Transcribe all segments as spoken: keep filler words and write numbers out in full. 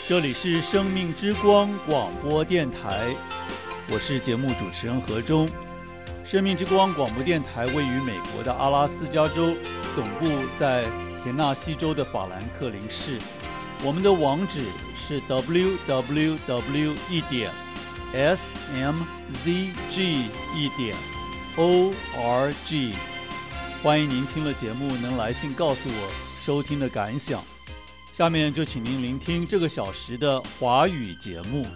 这里是生命之光广播电台，我是节目主持人何忠。生命之光广播电台位于美国的阿拉斯加州，总部在田纳西州的法兰克林市。我们的网址是 w w w 一点 s m z g 一点 o r g。欢迎您听了节目能来信告诉我收听的感想。下面就请您聆听这个小时的华语节目。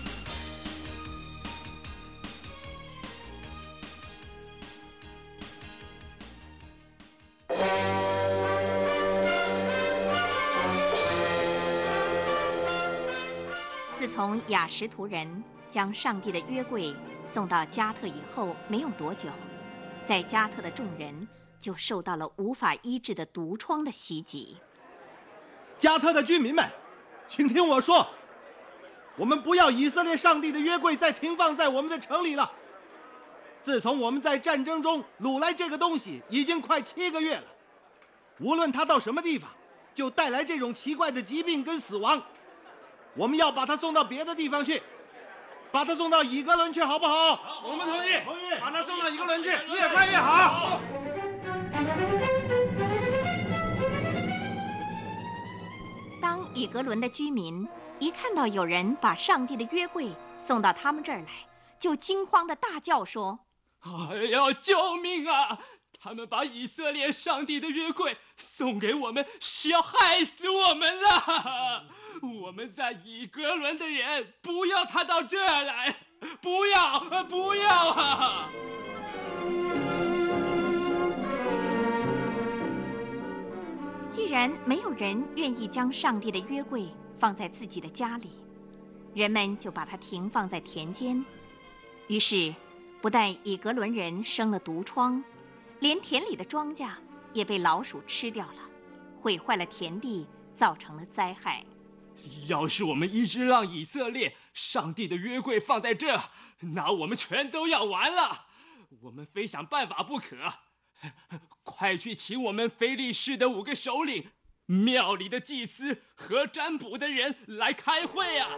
自从雅什图人将上帝的约柜送到加特以后，没有多久，在加特的众人就受到了无法医治的毒疮的袭击。 加特的居民们，请听我说，我们不要以色列上帝的约柜再停放在我们的城里了。自从我们在战争中掳来这个东西，已经快七个月了。无论它到什么地方，就带来这种奇怪的疾病跟死亡。我们要把它送到别的地方去，把它送到以格伦去，好不好？ 好，我们同意， 同意， 把它送到以格伦去，越快越好。 当以格伦的居民一看到有人把上帝的约柜送到他们这儿来，就惊慌地大叫说：“ 哎呀，救命啊！他们把以色列上帝的约柜送给我们，是要害死我们了！我们在以格伦的人，不要他到这儿来，不要，不要啊！” 既然没有人愿意将上帝的约柜放在自己的家里，人们就把它停放在田间。于是，不但以格伦人生了毒疮，连田里的庄稼也被老鼠吃掉了，毁坏了田地，造成了灾害。 要是我们一直让以色列上帝的约柜放在这，那我们全都要完了。我们非想办法不可。快去请我们非利士的五个首领、庙里的祭司和占卜的人来开会啊！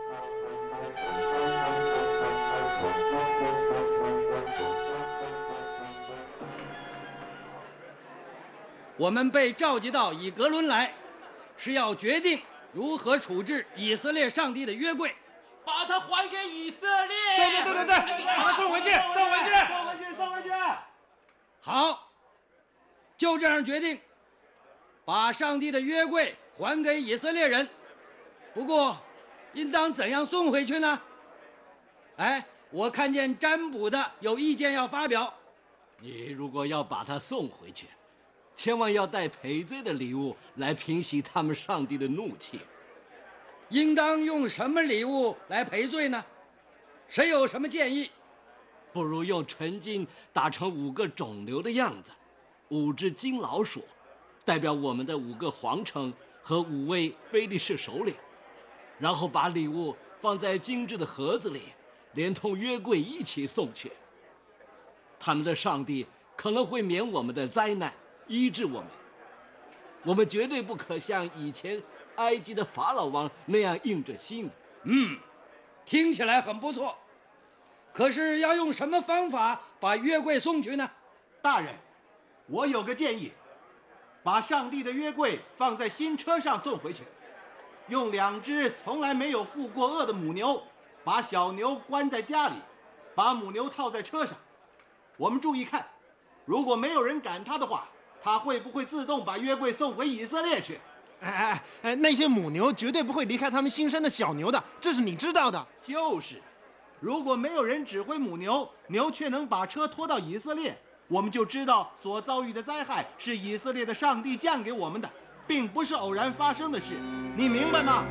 我们被召集到以格伦来，是要决定如何处置以色列上帝的约柜， 把它还给以色列。 对对对对对，把它送回去，送回去， 送回去，送回去。 好，就这样决定，把上帝的约柜还给以色列人。不过，应当怎样送回去呢？哎，我看见占卜的有意见要发表。 你如果要把它送回去，千万要带赔罪的礼物来平息他们上帝的怒气。 应当用什么礼物来赔罪呢？谁有什么建议？ 不如用纯金打成五个肿瘤的样子，五只金老鼠，代表我们的五个皇城和五位非利士首领，然后把礼物放在精致的盒子里，连同约柜一起送去。他们的上帝可能会免我们的灾难，医治我们。我们绝对不可像以前埃及的法老王那样硬着心。 嗯，听起来很不错。可是要用什么方法把约柜送去呢？ 大人，我有个建议，把上帝的约柜放在新车上送回去，用两只从来没有负过轭的母牛，把小牛关在家里，把母牛套在车上。我们注意看，如果没有人赶它的话，它会不会自动把约柜送回以色列去？ 哎哎哎，那些母牛绝对不会离开他们新生的小牛的，这是你知道的。 就是，如果没有人指挥母牛，牛却能把车拖到以色列，我们就知道所遭遇的灾害是以色列的上帝降给我们的，并不是偶然发生的事。你明白吗？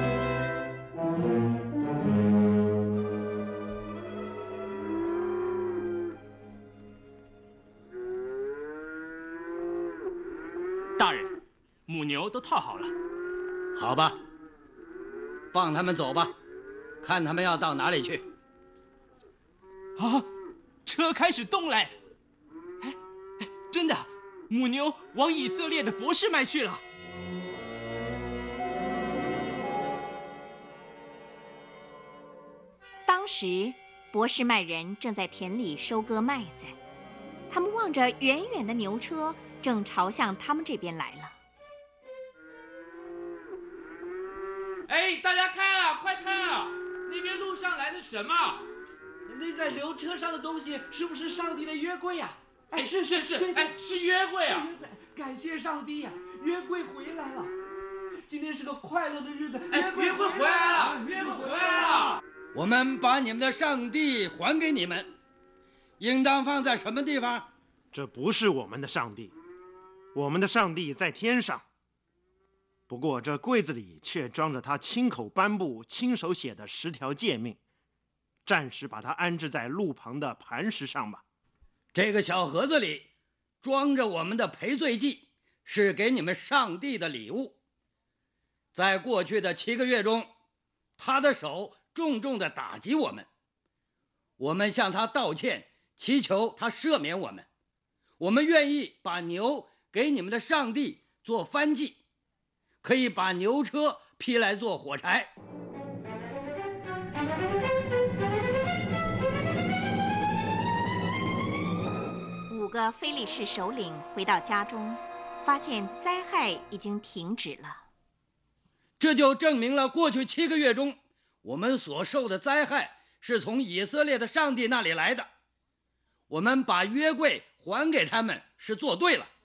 大人，母牛都套好了。 好吧，放他们走吧，看他们要到哪里去。 啊，车开始动嘞！哎哎，真的，母牛往以色列的博士麦去了。 时，伯示麦人正在田里收割麦子，他们望着远远的牛车，正朝向他们这边来了。 哎，大家看啊，快看啊！那边路上来的什么？ 那在牛车上的东西是不是上帝的约柜呀、 啊？哎，是是是，哎，是约柜啊！ 感谢上帝呀、啊，约柜回来了。今天是个快乐的日子， 哎，约柜回来了，约柜回来了。 我们把你们的上帝还给你们，应当放在什么地方？ 这不是我们的上帝，我们的上帝在天上。不过这柜子里却装着他亲口颁布、亲手写的十条诫命，暂时把它安置在路旁的磐石上吧。 这个小盒子里装着我们的赔罪祭，是给你们上帝的礼物。在过去的七个月中，他的手重重地打击我们，我们向他道歉，祈求他赦免我们。我们愿意把牛给你们的上帝做燔祭，可以把牛车劈来做火柴。 五个非利士首领回到家中，发现灾害已经停止了。 这就证明了过去七个月中，我们所受的灾害是从以色列的上帝那里来的。我们把约柜还给他们是做对了。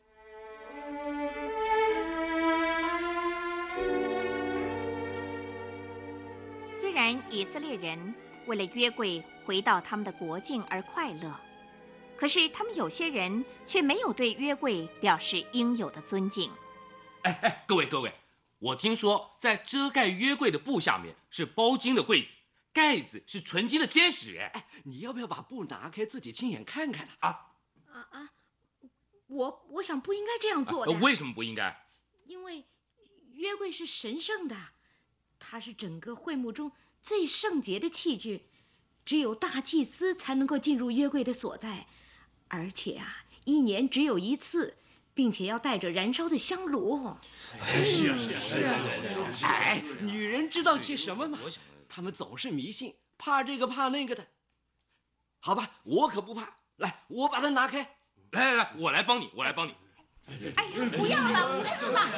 虽然以色列人为了约柜回到他们的国境而快乐，可是他们有些人却没有对约柜表示应有的尊敬。 哎哎，各位各位，我听说在遮盖约柜的布下面是包金的柜子，盖子是纯金的天使。哎， 你要不要把布拿开，自己亲眼看看啊？ 啊啊！我我想不应该这样做的。 啊、为什么不应该？ 因为约柜是神圣的，它是整个会幕中最圣洁的器具，只有大祭司才能够进入约柜的所在，而且啊，一年只有一次，并且要带着燃烧的香炉。 哎、是啊是啊是啊！ 哎，女人知道些什么吗？她们总是迷信，怕这个怕那个的。好吧，我可不怕。来，我把它拿开。 来来来，我来帮你，我来帮你。 哎呀，不要了，不要了！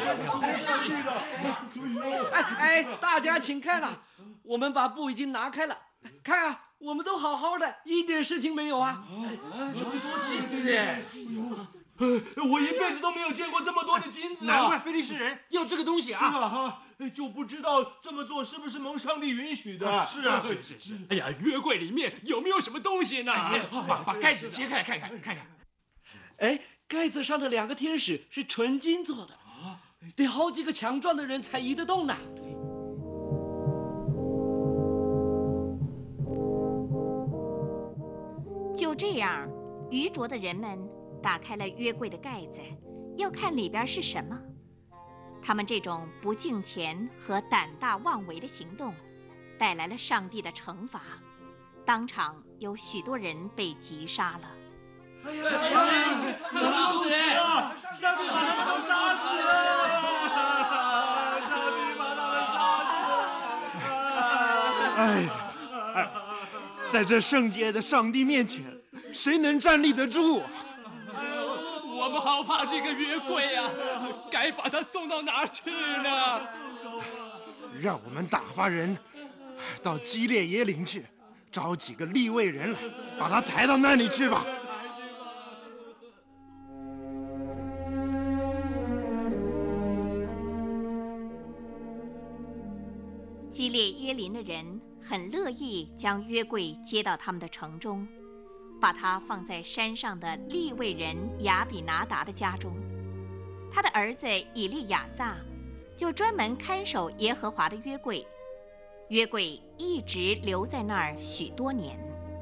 哎哎，大家请看了，我们把布已经拿开了，看啊，我们都好好的，一点事情没有啊。 这么多金子耶！我一辈子都没有见过这么多的金子啊！ 难怪非利士人要这个东西啊！ 是啊哈，就不知道这么做是不是蒙上帝允许的？ 是啊，是是是。 哎呀，约柜里面有没有什么东西呢？把把盖子揭开看看看看。 哎，盖子上的两个天使是纯金做的啊，得好几个强壮的人才移得动呢。 就这样，愚拙的人们打开了约柜的盖子，要看里边是什么。他们这种不敬虔和胆大妄为的行动，带来了上帝的惩罚，当场有许多人被击杀了。 哎呀，怎么死啊！上帝把他们都杀死了！上帝把他们杀死了！ 哎，哎，在这圣洁的上帝面前，谁能站立得住？ 我们好怕这个约柜啊，该把它送到哪儿去呢？ 让我们打发人到基列耶林去，找几个利未人来，把他抬到那里去吧。 基列耶林的人很乐意将约柜接到他们的城中，把它放在山上的利未人亚比拿达的家中。他的儿子以利亚撒就专门看守耶和华的约柜，约柜一直留在那儿许多年。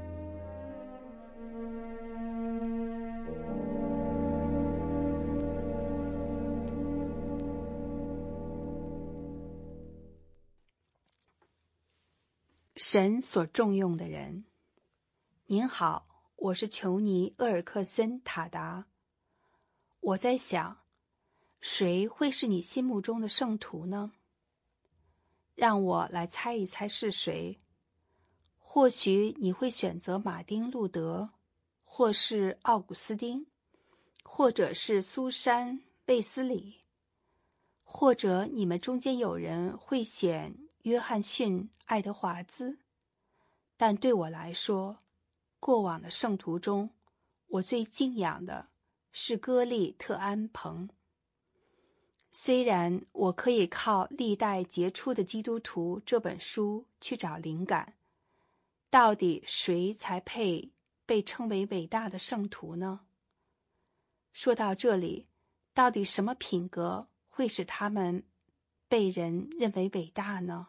神所重用的人。您好，我是裘尼·厄尔克森·塔达。我在想，谁会是你心目中的圣徒呢？让我来猜一猜是谁。 或许你会选择马丁·路德，或是奥古斯丁，或者是苏珊·卫斯理，或者你们中间有人会选约翰逊·爱德华兹。但对我来说，过往的圣徒中，我最敬仰的是歌利特安彭。虽然我可以靠《历代杰出的基督徒》这本书去找灵感，到底谁才配被称为伟大的圣徒呢？说到这里，到底什么品格会使他们被人认为伟大呢？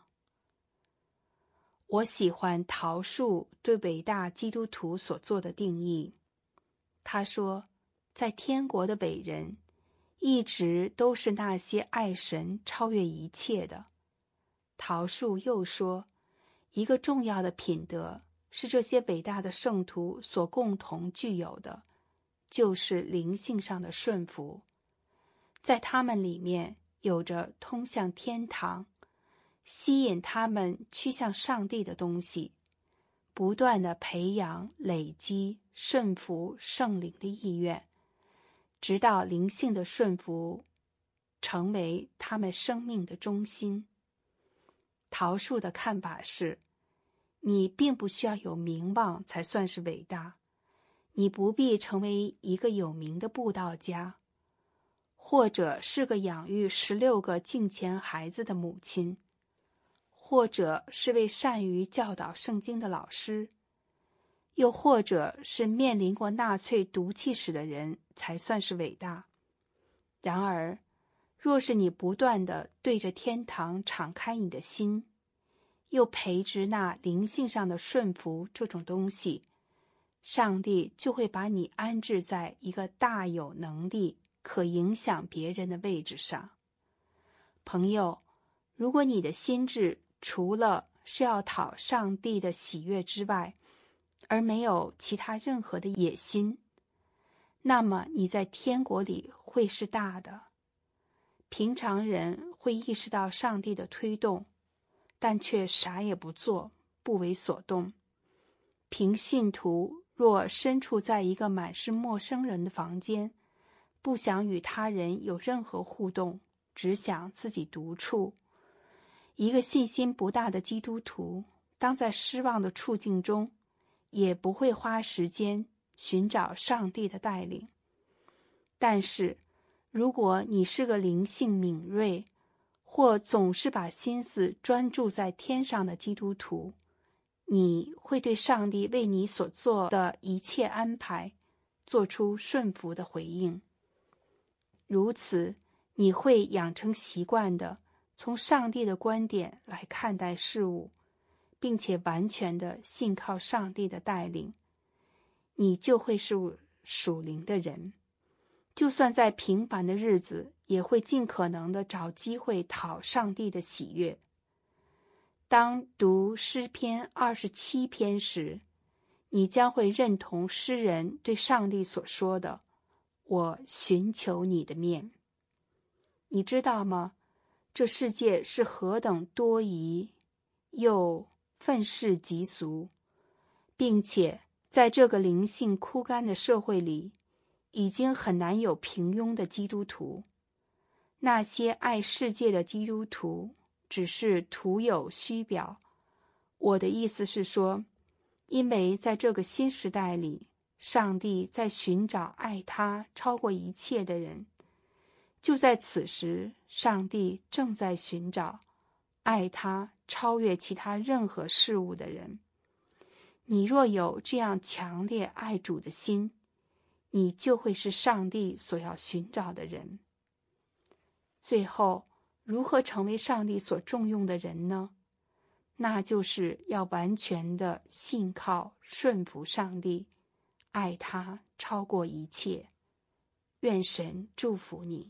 我喜欢陶树对伟大基督徒所做的定义。他说，在天国的伟人一直都是那些爱神超越一切的。陶树又说，一个重要的品德是这些伟大的圣徒所共同具有的，就是灵性上的顺服。在他们里面有着通向天堂、吸引他们趋向上帝的东西，不断地培养、累积顺服圣灵的意愿，直到灵性的顺服成为他们生命的中心。陶树的看法是，你并不需要有名望才算是伟大，你不必成为一个有名的布道家，或者是个养育十六个敬虔孩子的母亲，或者是位善于教导圣经的老师，又或者是面临过纳粹毒气史的人才算是伟大。然而，若是你不断地对着天堂敞开你的心，又培植那灵性上的顺服这种东西，上帝就会把你安置在一个大有能力、可影响别人的位置上。朋友，如果你的心智除了是要讨上帝的喜悦之外，而没有其他任何的野心，那么你在天国里会是大的。平常人会意识到上帝的推动，但却啥也不做，不为所动。凭信徒若身处在一个满是陌生人的房间，不想与他人有任何互动，只想自己独处，一个信心不大的基督徒，当在失望的处境中，也不会花时间寻找上帝的带领。但是，如果你是个灵性敏锐，或总是把心思专注在天上的基督徒，你会对上帝为你所做的一切安排做出顺服的回应。如此，你会养成习惯的从上帝的观点来看待事物，并且完全的信靠上帝的带领，你就会是属灵的人。就算在平凡的日子，也会尽可能的找机会讨上帝的喜悦。当读诗篇二十七篇时，你将会认同诗人对上帝所说的：“我寻求你的面。”你知道吗？这世界是何等多疑，又愤世嫉俗，并且在这个灵性枯干的社会里，已经很难有平庸的基督徒。那些爱世界的基督徒只是徒有虚表。我的意思是说，因为在这个新时代里，上帝在寻找爱他超过一切的人。就在此时，上帝正在寻找爱他超越其他任何事物的人。你若有这样强烈爱主的心，你就会是上帝所要寻找的人。最后，如何成为上帝所重用的人呢？那就是要完全的信靠顺服上帝，爱他超过一切。愿神祝福你。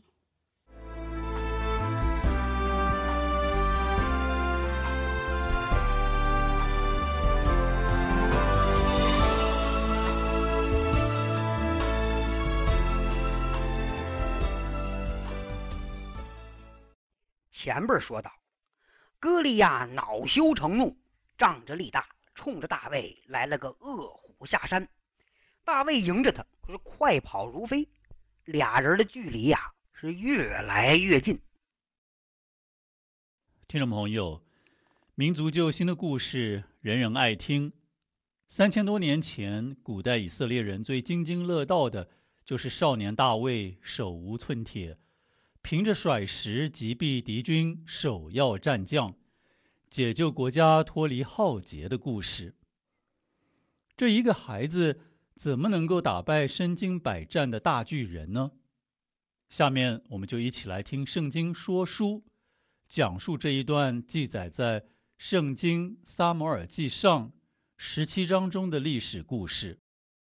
前边说到，歌利亚恼羞成怒，仗着力大， 冲着大卫来了个饿虎下山。大卫迎着他，可是快跑如飞，俩人的距离呀、啊、是越来越近。 听众朋友，民族救星的故事人人爱听。三千多年前，古代以色列人最津津乐道的就是少年大卫手无寸铁，凭着甩石击毙敌军首要战将，解救国家脱离浩劫的故事。这一个孩子怎么能够打败身经百战的大巨人呢？下面我们就一起来听圣经说书，讲述这一段记载在圣经撒母耳记上十七章中的历史故事。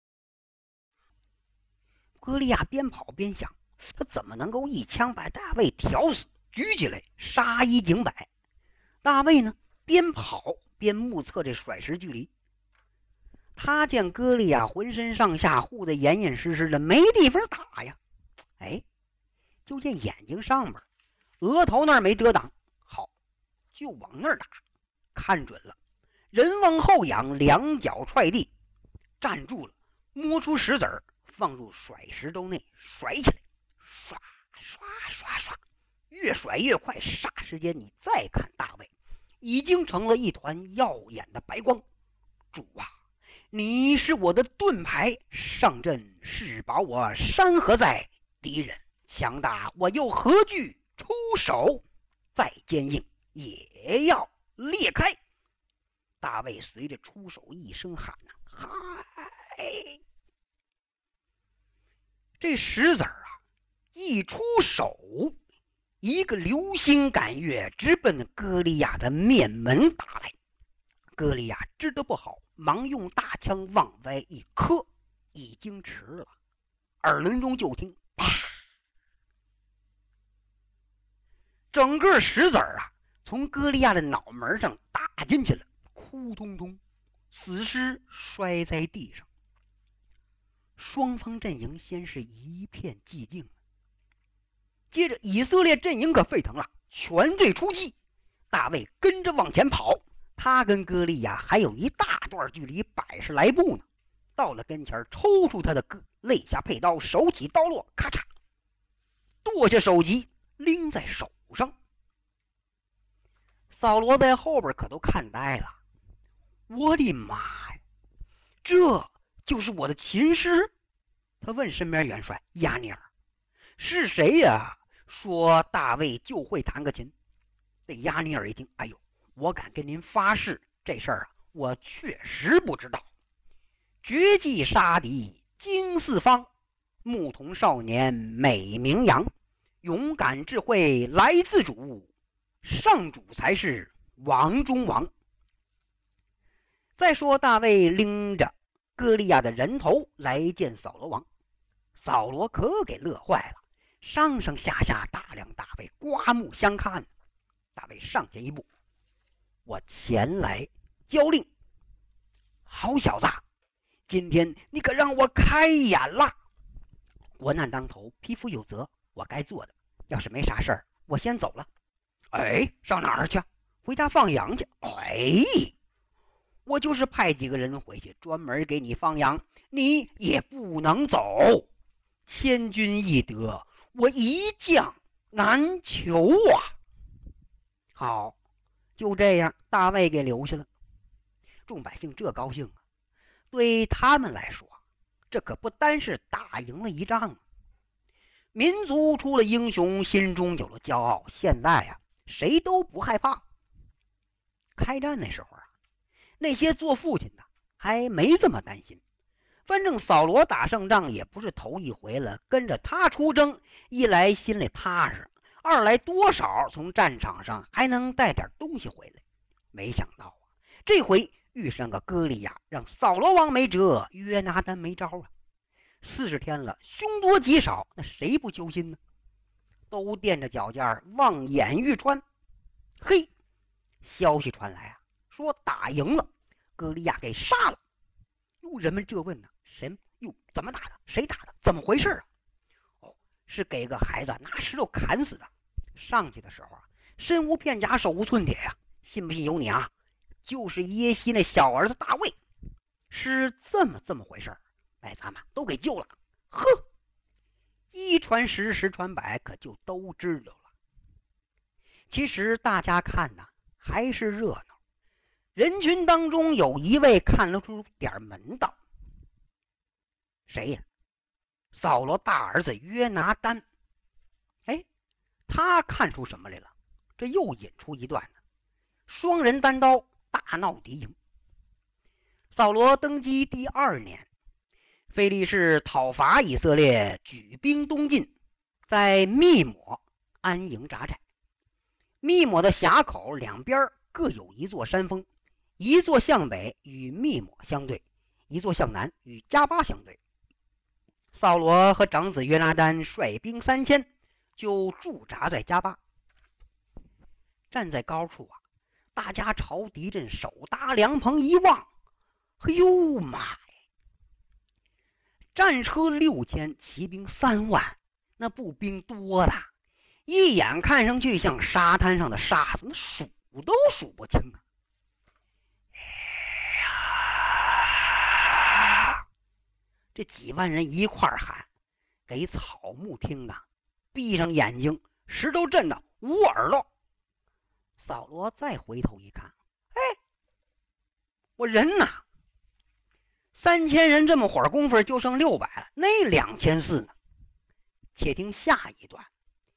歌利亚边跑边想，他怎么能够一枪把大卫挑死，举起来杀一儆百。大卫呢，边跑边目测这甩石距离。他见歌利亚浑身上下护得严严实实的，没地方打呀。哎，就见眼睛上面额头那儿没遮挡，好，就往那儿打。看准了，人往后仰，两脚踹地，站住了，摸出石子儿放入甩石兜内，甩起来，刷刷刷刷，越甩越快。霎时间，你再看大卫，已经成了一团耀眼的白光。主啊，你是我的盾牌，上阵是把我山河在，敌人强大，我又何惧出手？再坚硬也要裂开。大卫随着出手一声喊呐，嗨！这石子儿啊，一出手，一个流星赶月，直奔歌利亚的面门打来。歌利亚知得不好，忙用大枪往外一磕，已经迟了。耳轮中就听啪，整个石子儿啊，从歌利亚的脑门上打进去了，扑通通，死尸摔在地上。双方阵营先是一片寂静，接着以色列阵营可沸腾了，全队出击。大卫跟着往前跑，他跟歌利亚还有一大段距离，百十来步呢。到了跟前，抽出他的肋下佩刀，手起刀落，咔嚓，剁下首级，拎在手上。扫罗在后边可都看呆了，我的妈呀，这就是我的琴师？他问身边元帅亚尼尔，是谁呀？说大卫就会弹个琴。这亚尼尔一听，哎呦，我敢跟您发誓，这事儿啊，我确实不知道。绝技杀敌惊四方，牧童少年美名扬，勇敢智慧来自主，上主才是王中王。再说大卫拎着歌利亚的人头来见扫罗王，扫罗可给乐坏了，上上下下打量大卫，刮目相看。大卫上前一步，我前来交令。好小子，今天你可让我开眼了。国难当头，匹夫有责，我该做的。要是没啥事儿，我先走了。哎，上哪儿去？回家放羊去。哎，我就是派几个人回去，专门给你放羊，你也不能走。千军易得，我一将难求啊！好，就这样，大卫给留下了。众百姓这高兴啊，对他们来说，这可不单是打赢了一仗啊，民族出了英雄，心中有了骄傲。现在呀、啊，谁都不害怕。开战那时候啊，那些做父亲的还没这么担心。反正扫罗打胜仗也不是头一回了，跟着他出征，一来心里踏实，二来多少从战场上还能带点东西回来。没想到啊，这回遇上个歌利亚，让扫罗王没辙，约拿单没招啊。四十天了，凶多吉少，那谁不揪心呢？都垫着脚尖望眼欲穿。嘿，消息传来啊，说打赢了，歌利亚给杀了。哟，人们这问呢，谁？哟，怎么打的？谁打的？怎么回事啊？哦，是给个孩子拿石头砍死的。上去的时候啊，身无片甲，手无寸铁呀、啊，信不信由你啊？ 就是耶西那小儿子大卫，是这么这么回事儿，把咱们都给救了。呵，一传十，十传百，可就都知道了。其实大家看呐，还是热闹。人群当中有一位看得出点门道，谁呀？扫罗大儿子约拿单。哎，他看出什么来了？这又引出一段呢。双人单刀，大闹敌营。扫罗登基第二年，非利士讨伐以色列，举兵东进，在密抹安营扎寨。密抹的峡口两边各有一座山峰，一座向北与密抹相对，一座向南与加巴相对。扫罗和长子约拿单率兵三千，就驻扎在加巴。站在高处啊，大家朝敌阵手搭凉棚一望，哎呦妈呀！战车六千，骑兵三万，那步兵多的，一眼看上去像沙滩上的沙子，那数都数不清啊！这几万人一块儿喊，给草木听的闭上眼睛，石头震的捂耳朵。扫罗再回头一看，哎，我人呢？三千人这么会儿功夫就剩六百了，那两千四呢？且听下一段。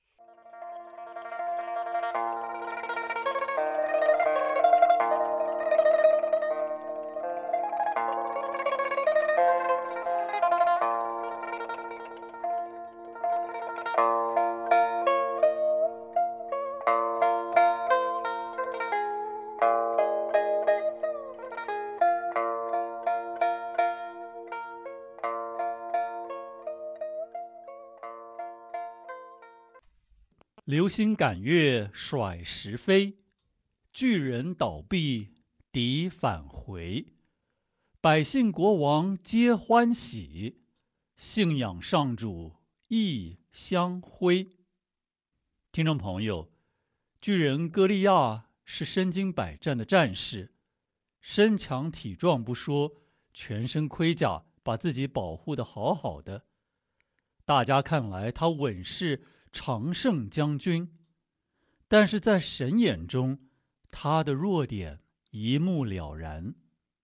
流星赶月甩石飞，巨人倒闭敌返回，百姓国王皆欢喜，信仰上主意相辉。听众朋友，巨人歌利亚是身经百战的战士，身强体壮不说，全身盔甲把自己保护得好好的。大家看来他稳是常胜将军，但是在神眼中，他的弱点一目了然。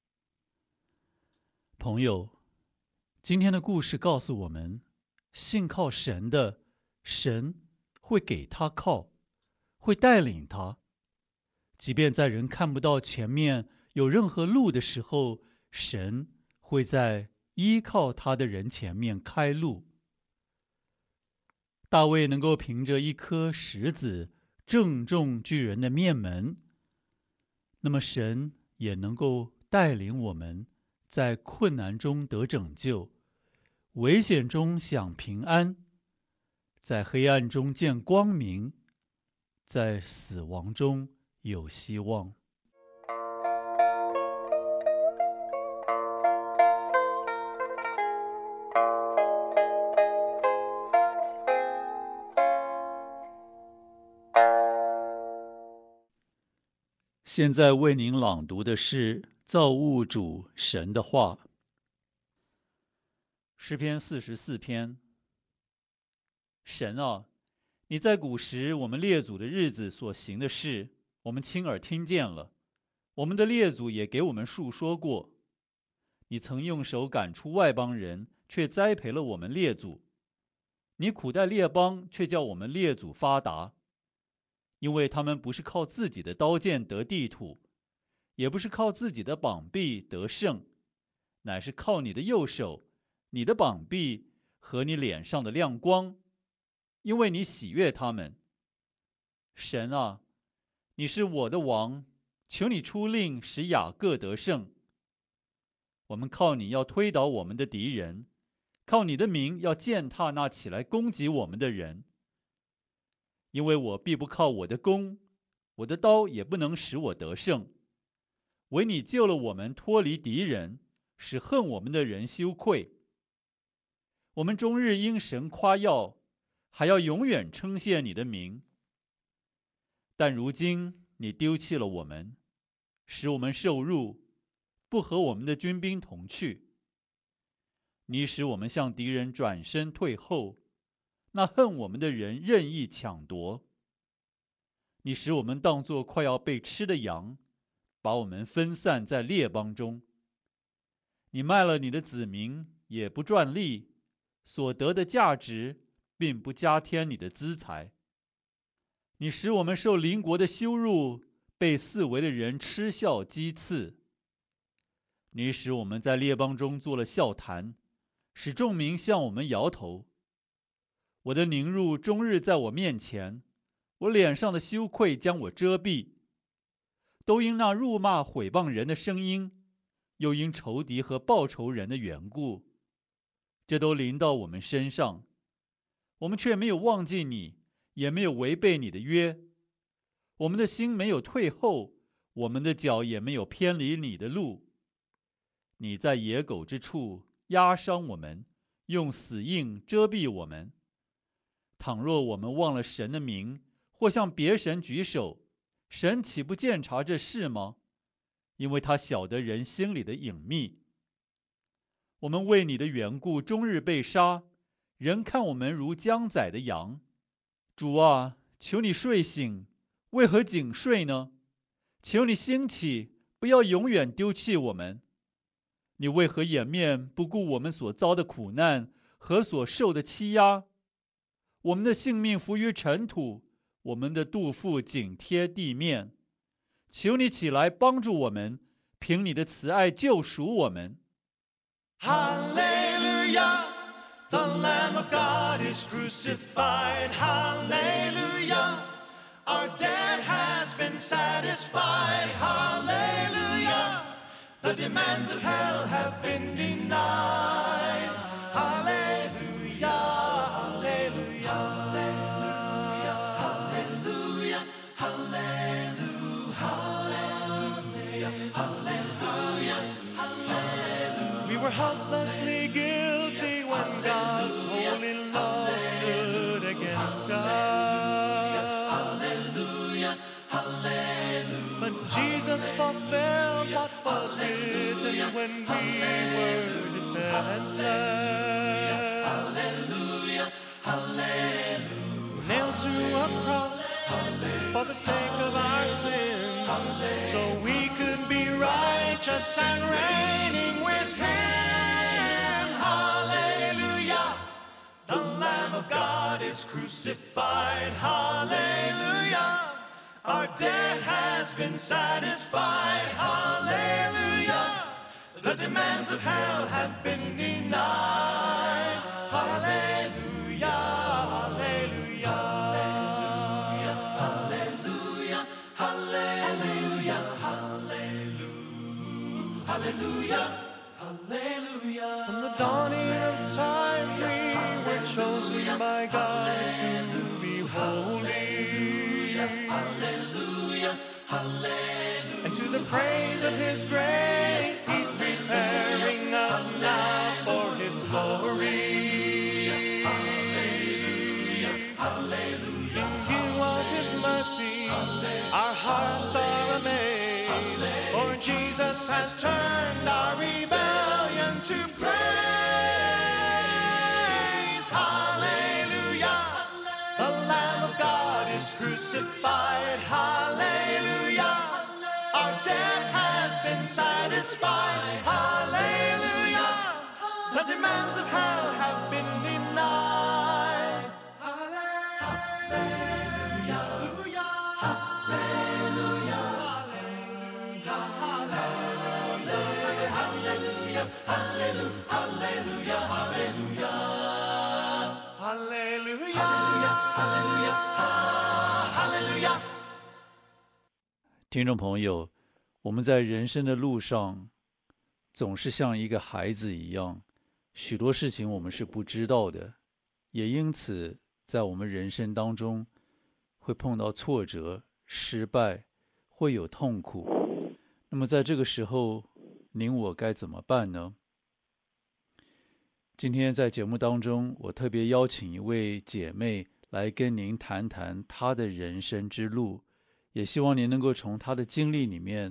朋友，今天的故事告诉我们，信靠神的，神会给他靠，会带领他。即便在人看不到前面有任何路的时候，神会在依靠他的人前面开路。大卫能够凭着一颗石子正中巨人的面门，那么神也能够带领我们在困难中得拯救，危险中享平安，在黑暗中见光明，在死亡中有希望。现在为您朗读的是造物主神的话。诗篇四十四篇。神啊，你在古时我们列祖的日子所行的事，我们亲耳听见了，我们的列祖也给我们述说过。你曾用手赶出外邦人，却栽培了我们列祖。你苦待列邦，却叫我们列祖发达。因为他们不是靠自己的刀剑得地土，也不是靠自己的膀臂得胜，乃是靠你的右手，你的膀臂和你脸上的亮光，因为你喜悦他们。神啊，你是我的王，求你出令使雅各得胜。我们靠你要推倒我们的敌人，靠你的名要践踏那起来攻击我们的人。因为我必不靠我的弓，我的刀也不能使我得胜。唯你救了我们脱离敌人，使恨我们的人羞愧。我们终日因神夸耀，还要永远称谢你的名。但如今你丢弃了我们， 使我们受辱，不和我们的军兵同去。你使我们向敌人转身退后，那恨我们的人任意抢夺。你使我们当作快要被吃的羊，把我们分散在列邦中。你卖了你的子民，也不赚利，所得的价值并不加添你的资财。你使我们受邻国的羞辱，被四围的人嗤笑讥刺。你使我们在列邦中做了笑谈，使众民向我们摇头。我的凌辱终日在我面前，我脸上的羞愧将我遮蔽。都因那辱骂毁谤人的声音，又因仇敌和报仇人的缘故，这都临到我们身上。我们却没有忘记你，也没有违背你的约。我们的心没有退后，我们的脚也没有偏离你的路。你在野狗之处压伤我们，用死印遮蔽我们。倘若我们忘了神的名，或向别神举手，神岂不鉴察这事吗？因为他晓得人心里的隐秘。我们为你的缘故终日被杀，人看我们如将宰的羊。主啊，求你睡醒，为何仅睡呢？求你兴起，不要永远丢弃我们。你为何掩面不顾我们所遭的苦难和所受的欺压？我们的性命浮于尘土，我们的肚腹紧贴地面。求你起来帮助我们，凭你的慈爱救赎我们。 Hallelujah, the Lamb of God is crucified. Hallelujah, our debt has been satisfied. Hallelujah, the demands of hell have been denied. Hallelujah, hallelujah, hallelujah, hallelujah, hallelujah, hallelujah, hallelujah. We were helplessly guilty when God's holy law stood against us. Hallelujah, hallelujah. But Jesus fulfilled what was written when we were defenseless. Hallelujah, hallelujah. Nailed to a cross for the sake of our sins, so we could be righteous and reigning with Him. Hallelujah, the Lamb of God is crucified. Hallelujah, our debt has been satisfied. Hallelujah, the demands of hell have been denied. Hallelujah, hallelujah, hallelujah, hallelujah, hallelujah, hallelujah, hallelujah. From the dawning of time we were chosen by God to be holy. Hallelujah, hallelujah. And to the praise of His grace, He's preparing us now for His glory. Hallelujah, hallelujah. In view of His mercy, our hearts are amazed, for Jesus has turned our rebellion to praise. Hallelujah, the Lamb of God is crucified. Hallelujah, our debt has been satisfied. Hallelujah, the demands of hell have been denied. Hallelujah, hallelujah, hallelujah, hallelujah, hallelujah, hallelujah, hallelujah, hallelujah, hallelujah. 听众朋友，我们在人生的路上，总是像一个孩子一样，许多事情我们是不知道的，也因此在我们人生当中会碰到挫折、失败，会有痛苦。那么在这个时候，您我该怎么办呢？今天在节目当中，我特别邀请一位姐妹来跟您谈谈她的人生之路，也希望您能够从她的经历里面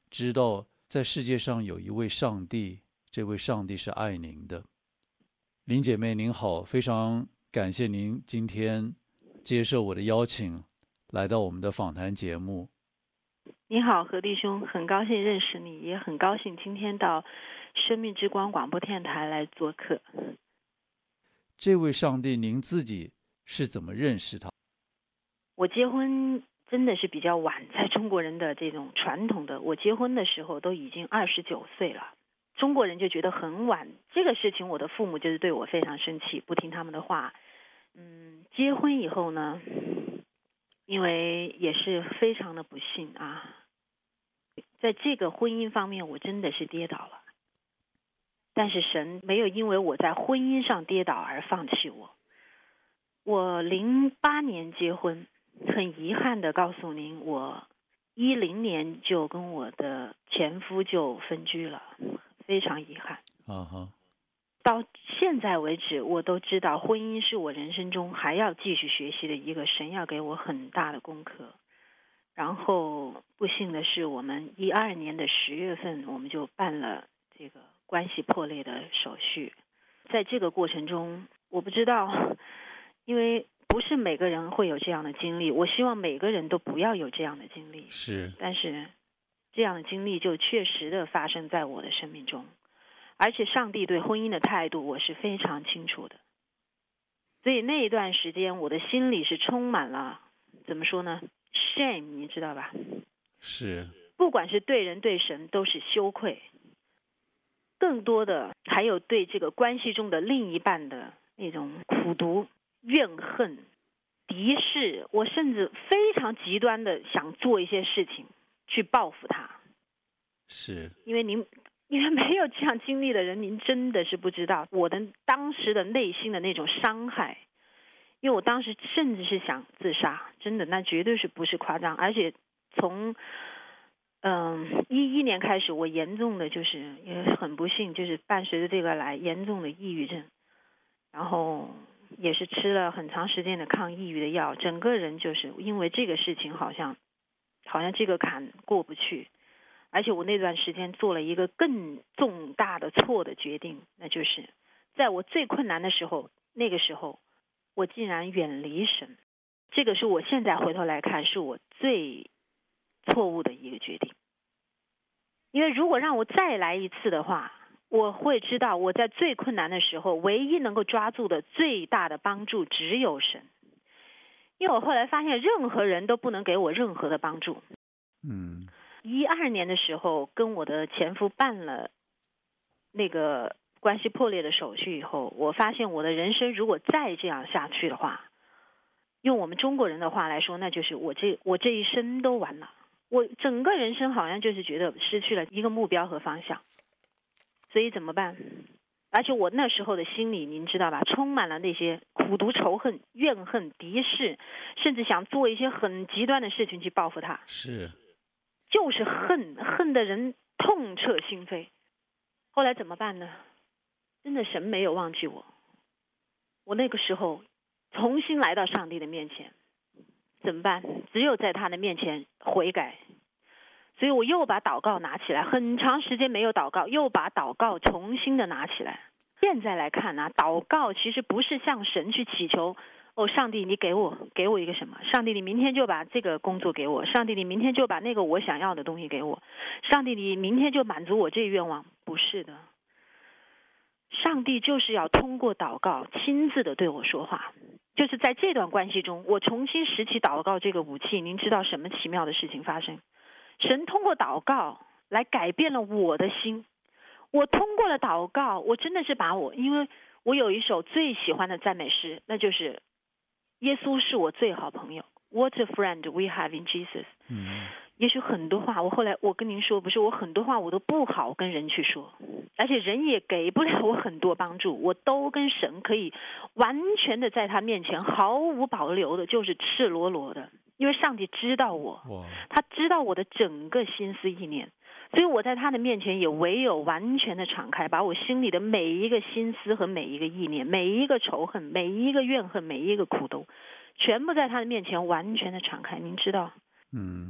知道在世界上有一位上帝，这位上帝是爱您的。林姐妹您好，非常感谢您今天接受我的邀请，来到我们的访谈节目。 你好，何弟兄，很高兴认识你，也很高兴今天到生命之光广播电台来做客。 这位上帝您自己是怎么认识他？ 我结婚真的是比较晚，在中国人的这种传统的，我结婚的时候都已经二十九岁了，中国人就觉得很晚。这个事情我的父母就是对我非常生气，不听他们的话。嗯，结婚以后呢，因为也是非常的不幸啊，在这个婚姻方面我真的是跌倒了，但是神没有因为我在婚姻上跌倒而放弃我。我零八年结婚，很遗憾的告诉您，我一零年就跟我的前夫就分居了，非常遗憾。 啊哈。 到现在为止，我都知道婚姻是我人生中还要继续学习的一个神要给我很大的功课。然后不幸的是，我们一二年的十月份，我们就办了这个关系破裂的手续。在这个过程中，我不知道，因为不是每个人会有这样的经历，我希望每个人都不要有这样的经历。 是。 但是这样的经历就确实的发生在我的生命中。而且上帝对婚姻的态度我是非常清楚的，所以那一段时间我的心里是充满了怎么说呢 shame， 你知道吧？ 是。 不管是对人对神都是羞愧，更多的还有对这个关系中的另一半的那种苦毒、怨恨、敌视，我甚至非常极端的想做一些事情去报复他。 是。 因为您因为没有这样经历的人，您真的是不知道我的当时的内心的那种伤害。因为我当时甚至是想自杀，真的，那绝对是不是夸张。而且从嗯一一年开始，我严重的就是也很不幸，就是伴随着这个来严重的抑郁症，然后也是吃了很长时间的抗抑郁的药，整个人就是因为这个事情好像好像这个坎过不去。而且我那段时间做了一个更重大的错的决定，那就是在我最困难的时候，那个时候我竟然远离神。这个是我现在回头来看是我最错误的一个决定。因为如果让我再来一次的话，我会知道我在最困难的时候唯一能够抓住的最大的帮助只有神。因为我后来发现任何人都不能给我任何的帮助。 嗯。 一二年的时候跟我的前夫办了那个关系破裂的手续以后，我发现我的人生如果再这样下去的话，用我们中国人的话来说，那就是我这我这一生都完了，我整个人生好像就是觉得失去了一个目标和方向。所以怎么办？而且我那时候的心里您知道吧，充满了那些苦毒、仇恨、怨恨、敌视，甚至想做一些很极端的事情去报复他。 是。 就是恨，恨的人痛彻心扉。后来怎么办呢？真的神没有忘记我。我那个时候重新来到上帝的面前，怎么办？只有在他的面前悔改。所以我又把祷告拿起来，很长时间没有祷告，又把祷告重新的拿起来。现在来看啊，祷告其实不是向神去祈求，哦，上帝你给我给我一个什么？上帝你明天就把这个工作给我，上帝你明天就把那个我想要的东西给我，上帝你明天就满足我这愿望。不是的，上帝就是要通过祷告亲自的对我说话。就是在这段关系中，我重新拾起祷告这个武器，您知道什么奇妙的事情发生？神通过祷告来改变了我的心。我通过了祷告，我真的是把我，因为我有一首最喜欢的赞美诗，那就是耶稣是我最好朋友 What a friend we have in Jesus。 嗯， 也许很多话我后来我跟您说，不是我很多话我都不好跟人去说，而且人也给不了我很多帮助，我都跟神可以完全的在他面前毫无保留的，就是赤裸裸的。因为上帝知道我，他知道我的整个心思意念，所以我在他的面前也唯有完全的敞开，把我心里的每一个心思和每一个意念，每一个仇恨，每一个怨恨，每一个苦毒，全部在他的面前完全的敞开。您知道， 嗯，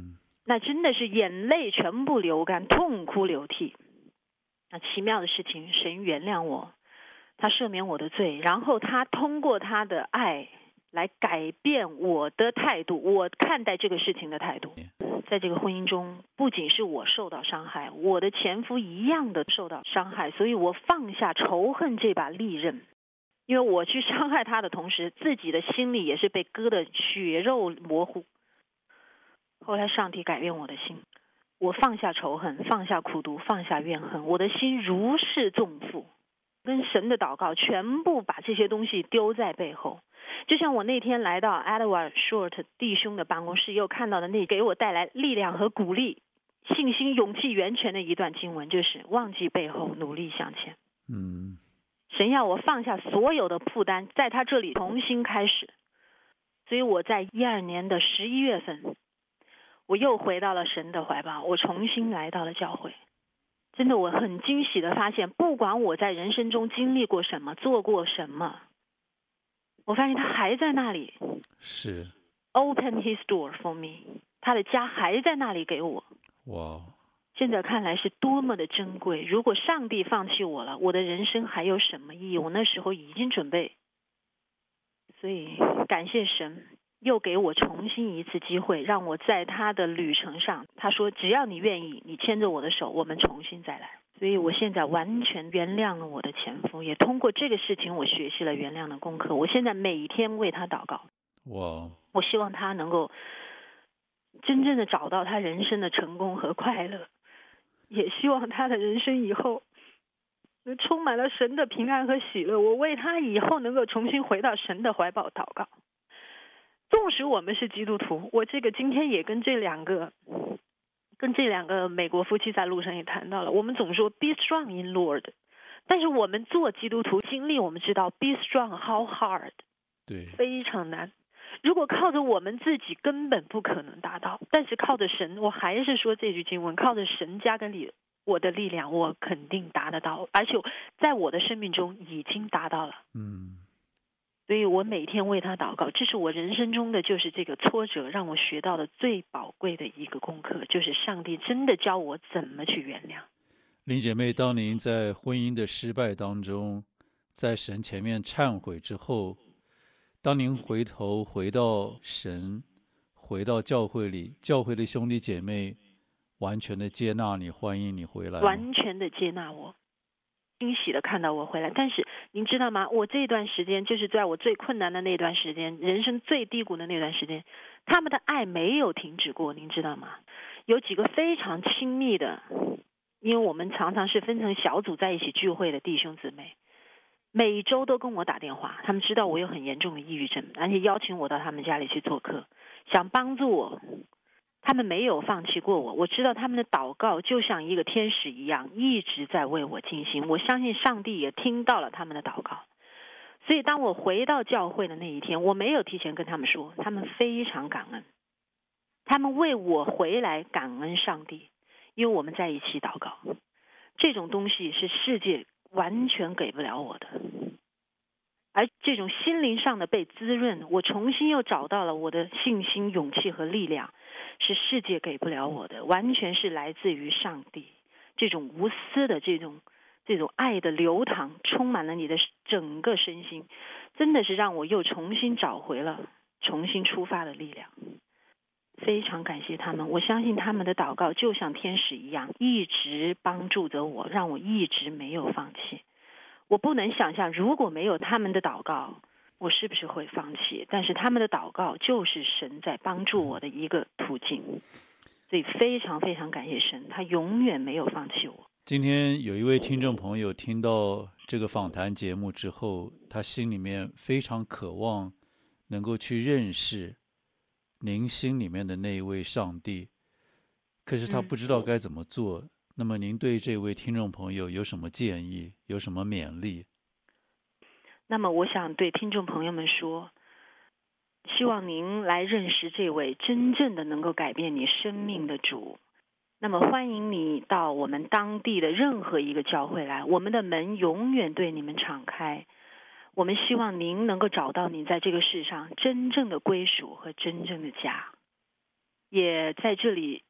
那真的是眼泪全部流干，痛哭流涕。那奇妙的事情，神原谅我，他赦免我的罪，然后他通过他的爱来改变我的态度，我看待这个事情的态度。在这个婚姻中，不仅是我受到伤害，我的前夫一样的受到伤害，所以我放下仇恨这把利刃，因为我去伤害他的同时，自己的心里也是被割得血肉模糊。后来上帝改变我的心，我放下仇恨，放下苦毒，放下怨恨，我的心如释重负，跟神的祷告全部把这些东西丢在背后。就像我那天来到 Edward Short 弟兄的办公室，又看到的那给我带来力量和鼓励、信心、勇气源泉的一段经文，就是忘记背后，努力向前。 嗯， 神要我放下所有的负担，在他这里重新开始。所以我在一二年的十一月份，我又回到了神的怀抱，我重新来到了教会。真的，我很惊喜的发现，不管我在人生中经历过什么，做过什么，我发现他还在那里， 是 open his door for me， 他的家还在那里给我。 哇， 现在看来是多么的珍贵。如果上帝放弃我了，我的人生还有什么意义？我那时候已经准备。所以感谢神，又给我重新一次机会，让我在他的旅程上，他说只要你愿意，你牵着我的手，我们重新再来。所以我现在完全原谅了我的前夫，也通过这个事情我学习了原谅的功课。我现在每天为他祷告。 哇， 我希望他能够真正的找到他人生的成功和快乐，也希望他的人生以后充满了神的平安和喜乐。我为他以后能够重新回到神的怀抱祷告。纵使我们是基督徒，我这个今天也跟这两个跟这两个美国夫妻在路上也谈到了，我们总说 be strong in Lord， 但是我们做基督徒经历，我们知道 be strong how hard， 对， 非常难。如果靠着我们自己根本不可能达到，但是靠着神，我还是说这句经文，靠着神加给你我的力量，我肯定达得到，而且在我的生命中已经达到了。 嗯， 所以我每天为他祷告，这是我人生中的就是这个挫折让我学到的最宝贵的一个功课，就是上帝真的教我怎么去原谅。 林姐妹，当您在婚姻的失败当中，在神前面忏悔之后，当您回头回到神，回到教会里，教会的兄弟姐妹完全的接纳你，欢迎你回来， 完全的接纳我，惊喜的看到我回来。但是您知道吗？我这段时间就是在我最困难的那段时间，人生最低谷的那段时间，他们的爱没有停止过，您知道吗？有几个非常亲密的，因为我们常常是分成小组在一起聚会的弟兄姊妹，每周都跟我打电话，他们知道我有很严重的抑郁症，而且邀请我到他们家里去做客，想帮助我。他们没有放弃过我，我知道他们的祷告就像一个天使一样，一直在为我进行。我相信上帝也听到了他们的祷告。所以当我回到教会的那一天，我没有提前跟他们说，他们非常感恩，他们为我回来感恩上帝，因为我们在一起祷告。这种东西是世界完全给不了我的，而这种心灵上的被滋润，我重新又找到了我的信心、勇气和力量，是世界给不了我的，完全是来自于上帝。这种无私的这种这种爱的流淌，充满了你的整个身心，真的是让我又重新找回了重新出发的力量。非常感谢他们，我相信他们的祷告就像天使一样，一直帮助着我，让我一直没有放弃。我不能想象如果没有他们的祷告，我是不是会放弃？但是他们的祷告就是神在帮助我的一个途径，所以非常非常感谢神，他永远没有放弃我。 今天有一位听众朋友听到这个访谈节目之后，他心里面非常渴望能够去认识您心里面的那一位上帝，可是他不知道该怎么做。嗯，那么您对这位听众朋友有什么建议，有什么勉励？ 那么我想对听众朋友们说，希望您来认识这位真正的能够改变你生命的主。那么欢迎你到我们当地的任何一个教会来，我们的门永远对你们敞开。我们希望您能够找到你在这个世上真正的归属和真正的家。也在这里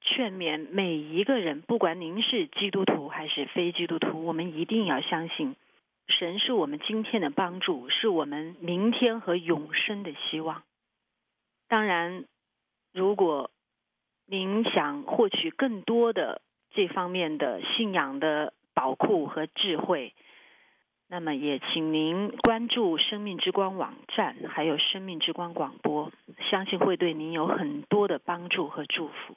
劝勉每一个人，不管您是基督徒还是非基督徒，我们一定要相信，神是我们今天的帮助，是我们明天和永生的希望。当然，如果您想获取更多的这方面的信仰的宝库和智慧，那么也请您关注生命之光网站，还有生命之光广播，相信会对您有很多的帮助和祝福。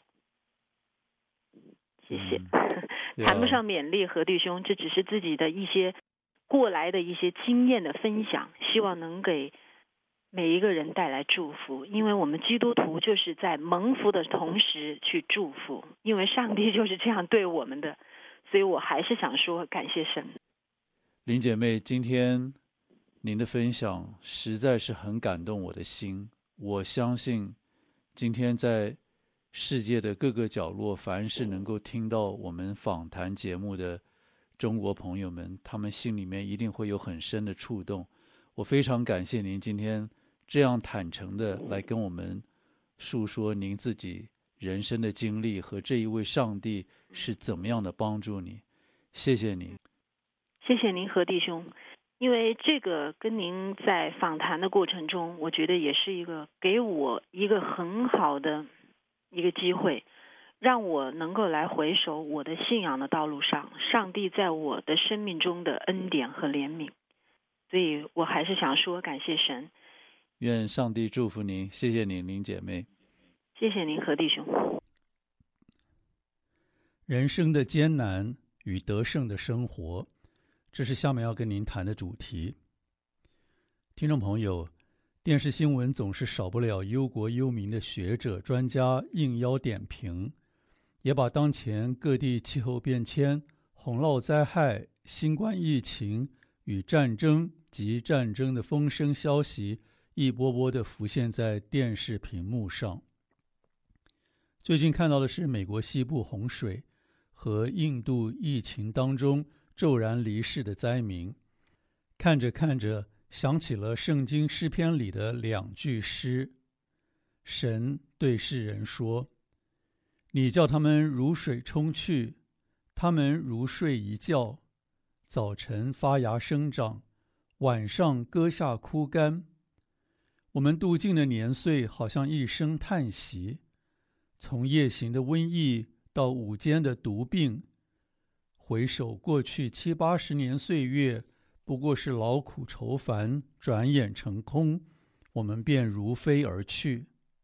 谢谢。嗯、谈不上勉励何弟兄，这只是自己的一些过来的一些经验的分享，希望能给每一个人带来祝福。因为我们基督徒就是在蒙福的同时去祝福，因为上帝就是这样对我们的，所以我还是想说感谢神。 林姐妹，今天您的分享实在是很感动我的心。我相信今天在世界的各个角落，凡是能够听到我们访谈节目的中国朋友们，他们心里面一定会有很深的触动。我非常感谢您今天这样坦诚的来跟我们述说您自己人生的经历和这一位上帝是怎么样的帮助你。谢谢您。 谢谢您何弟兄，因为这个跟您在访谈的过程中，我觉得也是一个给我一个很好的一个机会，让我能够来回首我的信仰的道路上，上帝在我的生命中的恩典和怜悯。所以我还是想说感谢神。 愿上帝祝福您，谢谢您林姐妹。 谢谢您何弟兄。 人生的艰难与得胜的生活，这是下面要跟您谈的主题。听众朋友，电视新闻总是少不了忧国忧民的学者专家应邀点评，也把当前各地气候变迁、洪涝灾害、新冠疫情与战争及战争的风声消息一波波地浮现在电视屏幕上。最近看到的是美国西部洪水和印度疫情当中骤然离世的灾民，看着看着想起了圣经诗篇里的两句诗，神对世人说，你叫他们如水冲去，他们如睡一觉，早晨发芽生长，晚上割下枯干。我们度尽的年岁好像一声叹息，从夜行的瘟疫到午间的毒病，回首过去七八十年岁月，不过是劳苦愁烦，转眼成空，我们便如飞而去。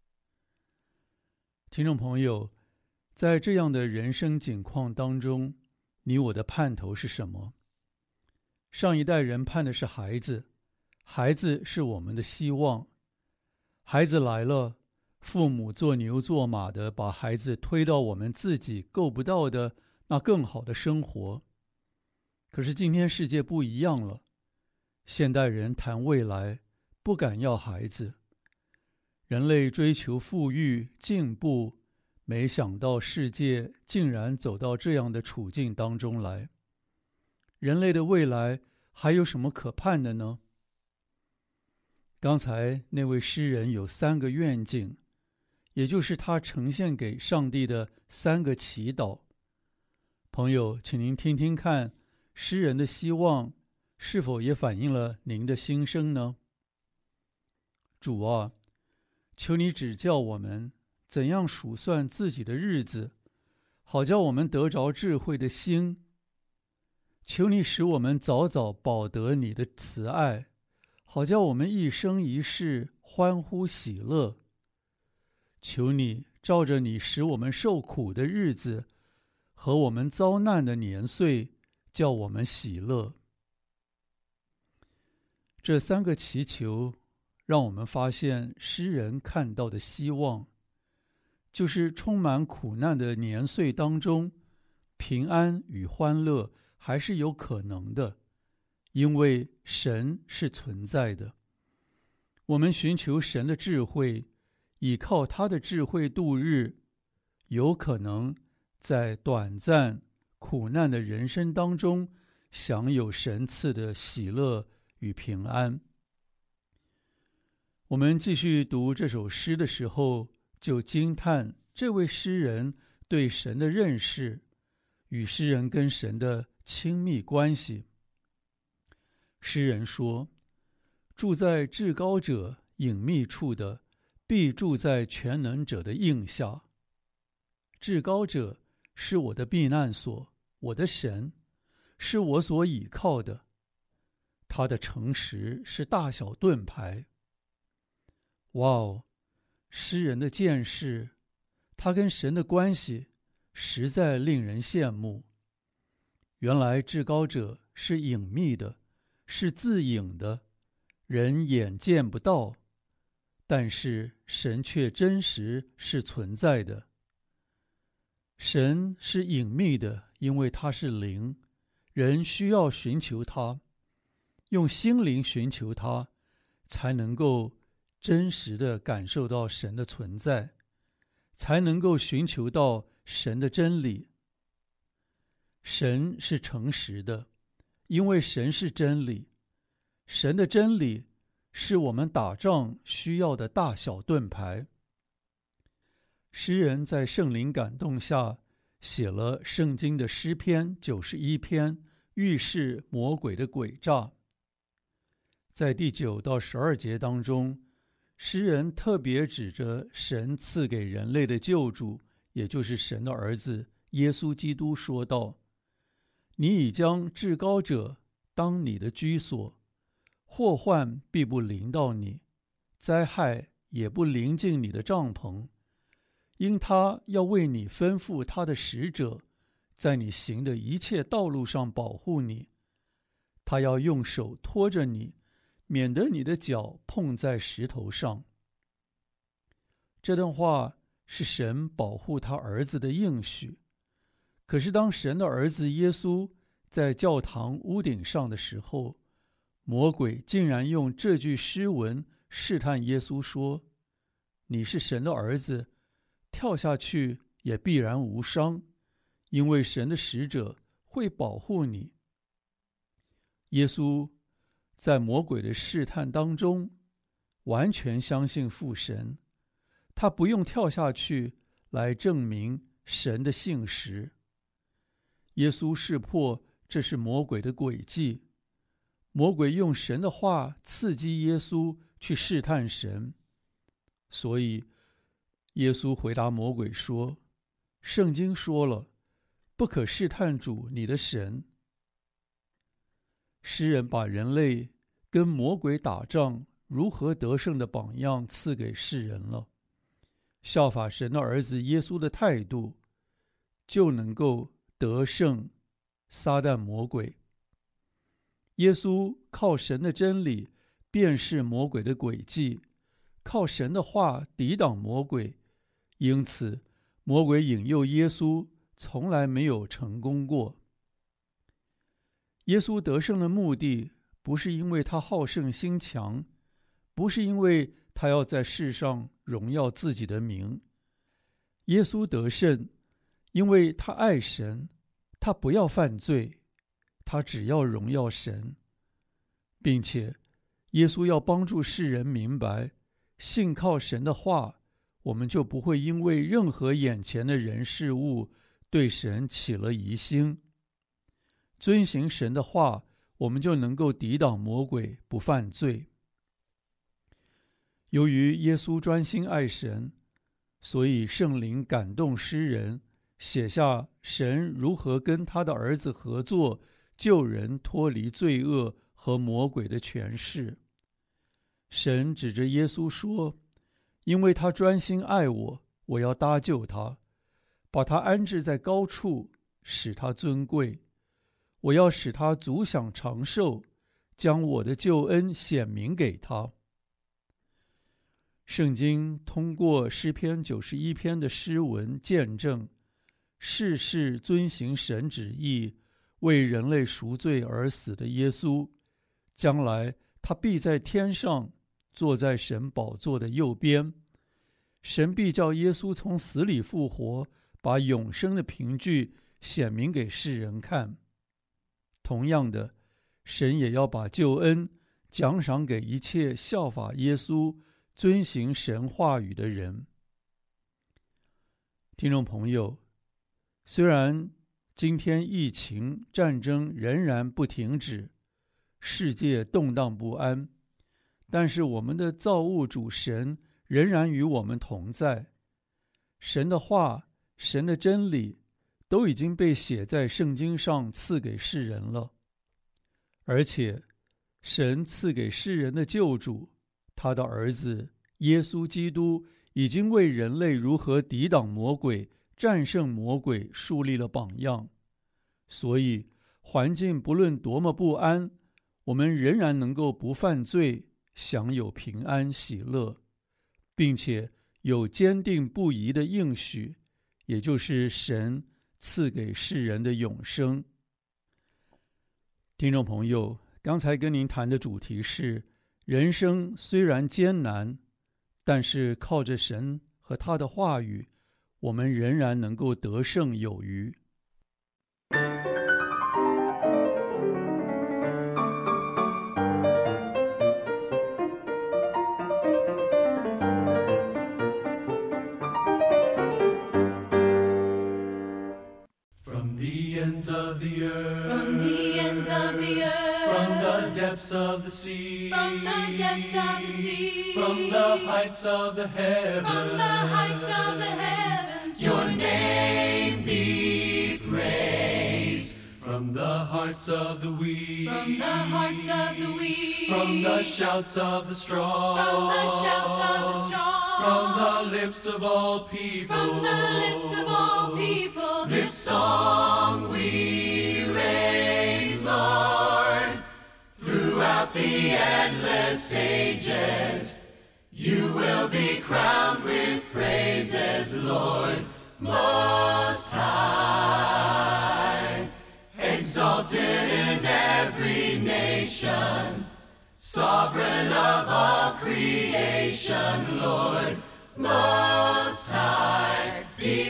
听众朋友，在这样的人生景况当中，你我的盼头是什么？上一代人盼的是孩子，孩子是我们的希望。孩子来了，父母做牛做马的把孩子推到我们自己够不到的那更好的生活。可是今天世界不一样了，现代人谈未来，不敢要孩子。人类追求富裕进步，没想到世界竟然走到这样的处境当中来。人类的未来还有什么可盼的呢？刚才那位诗人有三个愿景，也就是他呈现给上帝的三个祈祷。朋友，请您听听看，诗人的希望是否也反映了您的心声呢？主啊，求你指教我们怎样数算自己的日子，好叫我们得着智慧的心。求你使我们早早饱得你的慈爱，好叫我们一生一世欢呼喜乐。求你照着你使我们受苦的日子和我们遭难的年岁，叫我们喜乐。这三个祈求让我们发现诗人看到的希望，就是充满苦难的年岁当中，平安与欢乐还是有可能的，因为神是存在的。我们寻求神的智慧，倚靠他的智慧度日，有可能在短暂苦难的人生当中享有神赐的喜乐与平安。我们继续读这首诗的时候，就惊叹这位诗人对神的认识与诗人跟神的亲密关系。诗人说，住在至高者隐秘处的，必住在全能者的荫下。至高者是我的避难所，我的神是我所倚靠的，他的诚实是大小盾牌。哇哦，诗人的见识，他跟神的关系实在令人羡慕。原来至高者是隐秘的，是自隐的，人眼见不到，但是神却真实是存在的。神是隐秘的，因为他是灵，人需要寻求他，用心灵寻求他，才能够真实的感受到神的存在，才能够寻求到神的真理。神是诚实的，因为神是真理。神的真理是我们打仗需要的大小盾牌。诗人在圣灵感动下写了圣经的诗篇九十一篇，预示魔鬼的诡诈。在第九到十二节当中，诗人特别指着神赐给人类的救主，也就是神的儿子耶稣基督说道：你已将至高者当你的居所，祸患必不临到你，灾害也不临近你的帐篷，因他要为你吩咐他的使者，在你行的一切道路上保护你。他要用手托着你，免得你的脚碰在石头上。这段话是神保护他儿子的应许。可是当神的儿子耶稣在教堂屋顶上的时候，魔鬼竟然用这句诗文试探耶稣说：你是神的儿子，跳下去也必然无伤，因为神的使者会保护你。耶稣在魔鬼的试探当中完全相信父神，他不用跳下去来证明神的信实。耶稣识破这是魔鬼的诡计，魔鬼用神的话刺激耶稣去试探神，所以耶稣回答魔鬼说：圣经说了，不可试探主你的神。诗人把人类跟魔鬼打仗如何得胜的榜样赐给世人了，效法神的儿子耶稣的态度，就能够得胜撒旦魔鬼。耶稣靠神的真理辨识魔鬼的诡计，靠神的话抵挡魔鬼，因此魔鬼引诱耶稣从来没有成功过。耶稣得胜的目的不是因为他好胜心强，不是因为他要在世上荣耀自己的名。耶稣得胜，因为他爱神，他不要犯罪，他只要荣耀神，并且耶稣要帮助世人明白，信靠神的话，我们就不会因为任何眼前的人事物对神起了疑心。遵行神的话，我们就能够抵挡魔鬼，不犯罪。由于耶稣专心爱神，所以圣灵感动诗人，写下神如何跟他的儿子合作，救人脱离罪恶和魔鬼的权势。神指着耶稣说：因为他专心爱我，我要搭救他，把他安置在高处，使他尊贵。我要使他足享长寿，将我的救恩显明给他。圣经通过诗篇九十一篇的诗文见证，世世遵行神旨意，为人类赎罪而死的耶稣，将来他必在天上坐在神宝座的右边。神必叫耶稣从死里复活，把永生的凭据显明给世人看。同样的，神也要把救恩奖赏给一切效法耶稣、遵行神话语的人。听众朋友， 虽然今天疫情、战争仍然不停止，世界动荡不安，但是我们的造物主神仍然与我们同在。神的话、神的真理都已经被写在圣经上，赐给世人了。而且神赐给世人的救主，他的儿子耶稣基督，已经为人类如何抵挡魔鬼、战胜魔鬼树立了榜样。所以环境不论多么不安，我们仍然能够不犯罪，享有平安喜乐，并且有坚定不移的应许，也就是神赐给世人的永生。听众朋友，刚才跟您谈的主题是，人生虽然艰难，但是靠着神和他的话语，我们仍然能够得胜有余。 From the ends of the earth, from the ends of the earth, from the depths of the sea, from the depths of the sea, from the heights of the heavens, from the heights of the heavens, your name be praised. From the hearts of the weak, from the hearts of the weak, from the shouts of the strong, from the shouts of the strong, from the lips of all people, from the lips of all people, this song we raise, Lord, throughout the endless ages. You will be crowned with praises, Lord, Most High, exalted in every nation, sovereign of all creation, Lord, Most High, be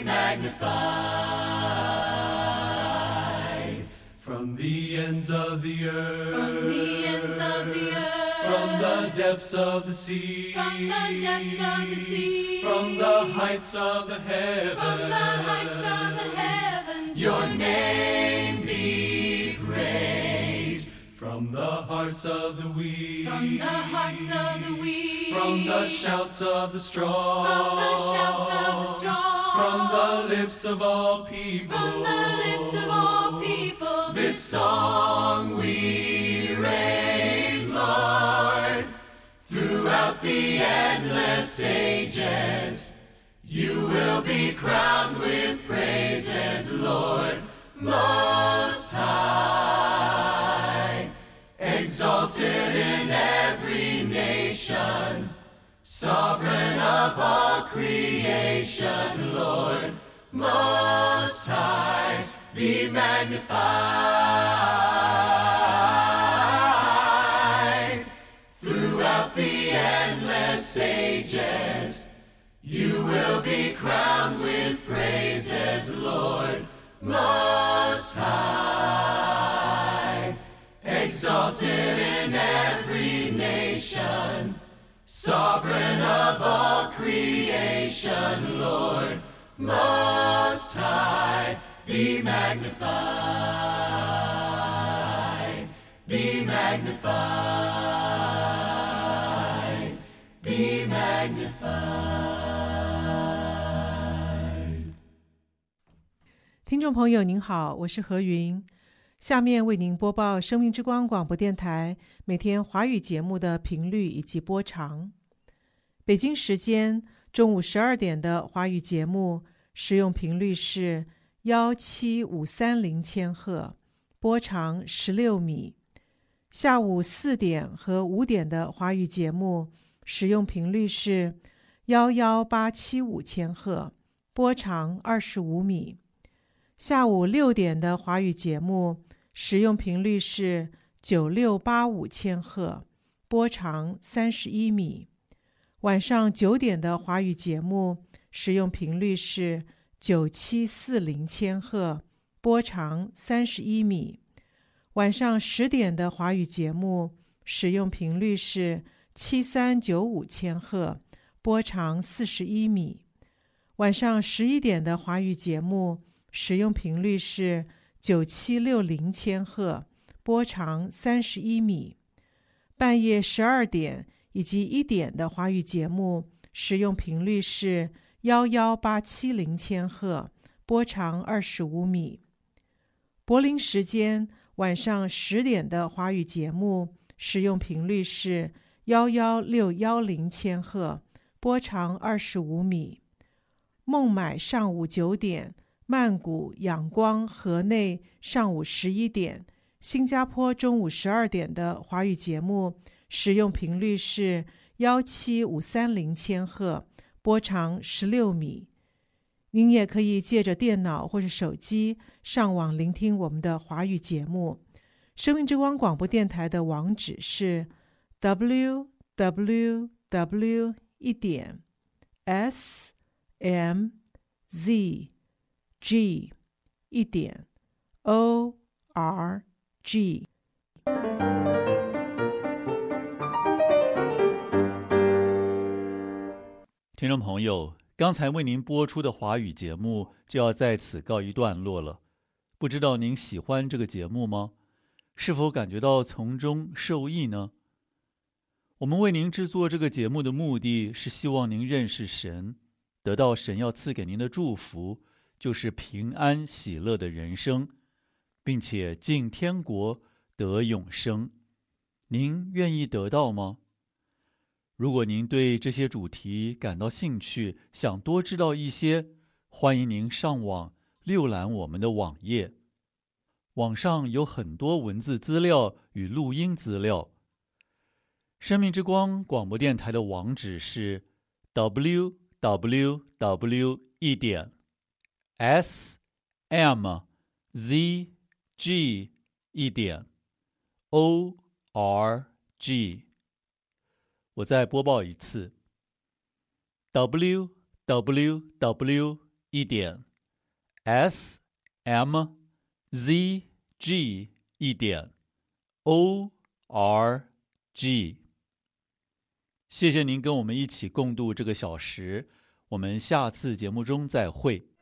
magnified. From the ends of the earth, from the ends of the earth, from the depths of the sea, from the depths of the sea, from the heights of the heavens, from the heights of the heavens, your name be praised. From the hearts of the weak, from the hearts of the weak, from the shouts of the strong, from the shouts of the strong, from the lips of all people, from the lips of all people, this song we raise, Lord, throughout the endless ages. You will be crowned with praises, Lord, Most High, exalted in every nation, sovereign of all creation, Lord, Most High, be magnified. Throughout the endless ages, you will be crowned with praises, Lord, Most High, exalted in every nation, sovereign of all creation, Lord, Most High, be magnified, be magnified, be magnified. 听众朋友您好，我是何云，下面为您播报生命之光广播电台每天华语节目的频率以及播长。北京时间中午十二点的华语节目使用频率是一七五三零千赫，波长十六米。下午四点和五点的华语节目使用频率是一一八七五千赫，波长二十五米。下午六点的华语节目使用频率是九六八五千赫，波长三十一米。晚上九点的华语节目使用频率是九七四零千赫，波长三十一米。晚上十点的华语节目使用频率是七三九五千赫，波长四十一米。晚上十一点的华语节目使用频率是九七六零千赫，波长三十一米。半夜十二点以及一点的华语节目使用频率是一一八七零千赫，波长二十五米。柏林时间晚上十点的华语节目使用频率是一一六一零千赫，波长二十五米。孟买上午九点，曼谷、仰光、河内上午十一点，新加坡中午十二点的华语节目使用频率是一七五三零千赫，波长十六米。您也可以借着电脑或是手机上网聆听我们的华语节目。生命之光广播电台的网址是 double-u double-u double-u 一点 s m z g 一点 o r g。 听众朋友，刚才为您播出的华语节目就要在此告一段落了。不知道您喜欢这个节目吗？是否感觉到从中受益呢？我们为您制作这个节目的目的是希望您认识神，得到神要赐给您的祝福，就是平安喜乐的人生，并且进天国得永生。您愿意得到吗？如果您对这些主题感到兴趣，想多知道一些，欢迎您上网浏览我们的网页。网上有很多文字资料与录音资料。生命之光广播电台的网址是 double-u double-u double-u 一点 s m z g 一点 o r g。我再播报一次 ：double-u double-u double-u 一点 s m z g 一点 o r g。谢谢您跟我们一起共度这个小时，我们下次节目中再会。